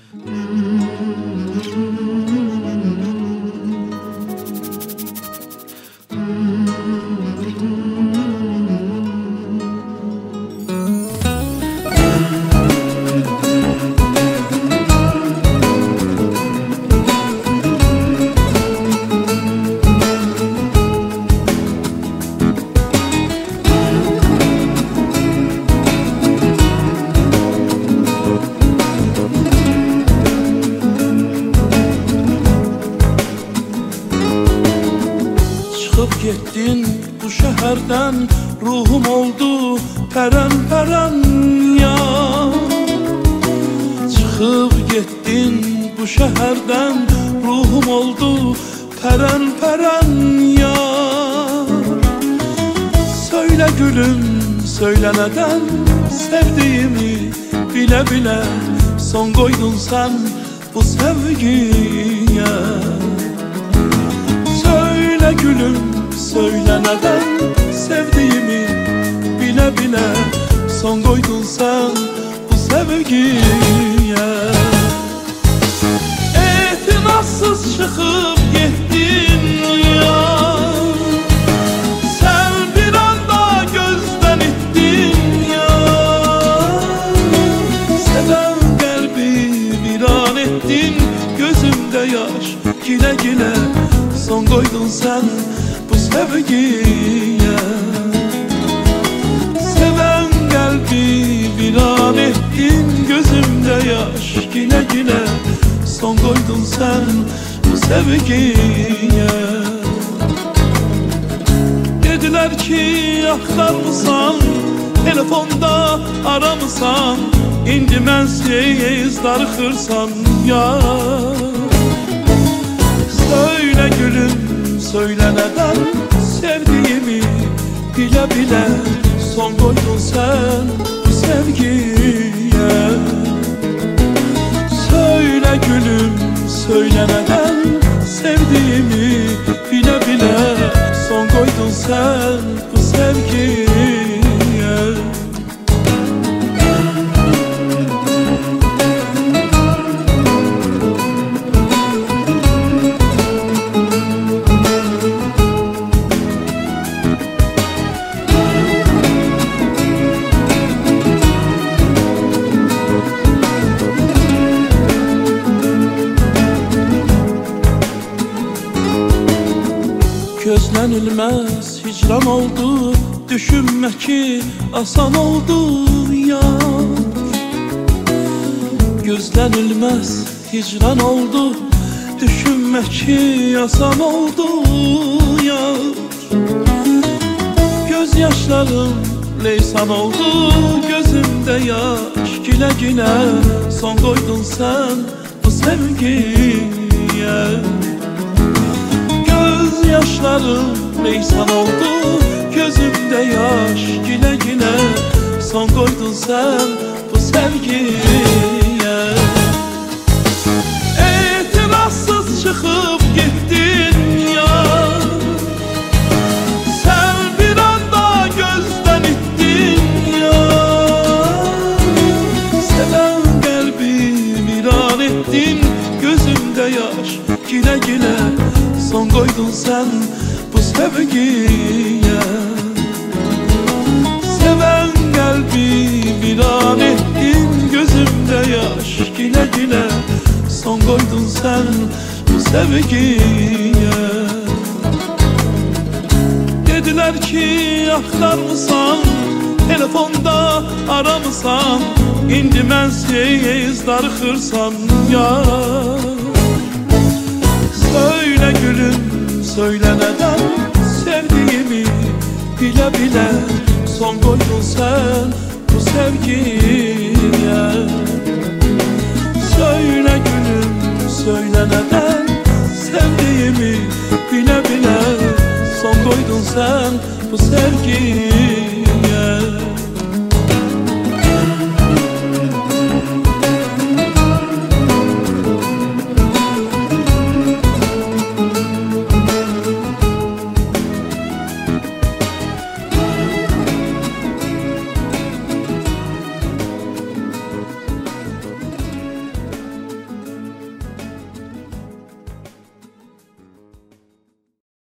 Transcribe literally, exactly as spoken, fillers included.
Çıkıp gittin bu şehirden, ruhum oldu peren peren ya. Çıkıp gittin bu şehirden, ruhum oldu peren peren ya. Söyle gülüm, söyle neden sevdiğimi bile bile son koydun sen bu sevgiye. Söyle gülüm, söyle neden sevdiğimi bile bile son koydun sen bu sevgiye. İtinatsız çıkıp gittin ya, sen bir anda gözden ittin ya. Seven kalbi viran ettin, gözümde yaş gile gile son koydun sen bu sevgiye. Seven kalbi viran ettin, gözümde yaş gile gile son koydun sen bu sevgiye. Dediler ki aktarmısan, telefonda aramısan, indi mən seyiz darıxırsan ya. Söyle gülüm, söyle neden sevdiğimi bile bile son koydun sen bu sevgiye. Söyle gülüm, söyle neden sevdiğimi bile bile son koydun sen bu sevgiye. Gözlenilmez hicran oldu, düşünmek ki asan oldu ya. Gözlenilmez hicran oldu, düşünmek ki asan oldu ya. Gözyaşlarım leysan oldu, gözümde yaş gile gile son koydun sen bu sevgiye. Yaşlarım leysan oldu, gözümde yaş gile gile son koydun sen bu sevgiye. İtinatsız çıkıp gittin ya, sen bir anda gözden ittin ya. Seven kalbi viran ettin, gözümde yaş gile gile son koydun sen bu sevgiye. Seven kalbi viran ettin, gözümde yaş gile gile son koydun sen bu sevgiye. Dediler ki aktarmısan, telefonda aramısan, indi mən seyiz darıxırsan ya. Söyle gülüm, söyle neden sevdiğimi bile bile son koydun sen bu sevgiye.